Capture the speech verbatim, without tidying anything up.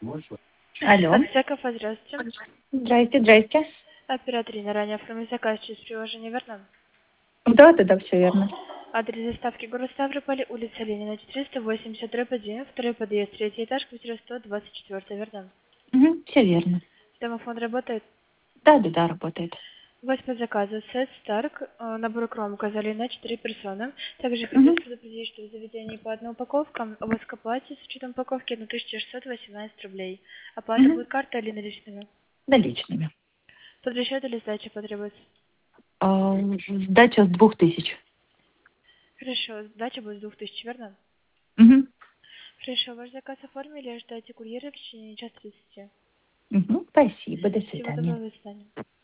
Алло. Аптека, здравствуйте. Здрасте, здрасте. Оператор на ранее оформил заказ через приложение, верно? Да, да, да, все верно. Адрес доставки город Ставрополь, улица Ленина, четыреста восемьдесят, дробь один, второй подъезд, третий этаж, квартира сто двадцать четыре, верно? Угу, все верно. Домофон работает? Да, да, да, работает. У вас по заказу сет Старк, э, набор кром указали на четыре персоны. Также хочу Угу, предупредить, что в заведении по одной упаковке у вас к оплате с учетом упаковки тысяча шестьсот восемнадцать рублей. Оплата угу. будет картой или наличными? Наличными. Под расчет или сдача потребуется? А, сдача с двух тысяч. Хорошо, сдача будет с двух тысяч, верно? Угу, Хорошо, ваш заказ оформили, ждайте курьера в течение часа тридцати. угу. Спасибо, до Всего свидания. доброго, до свидания.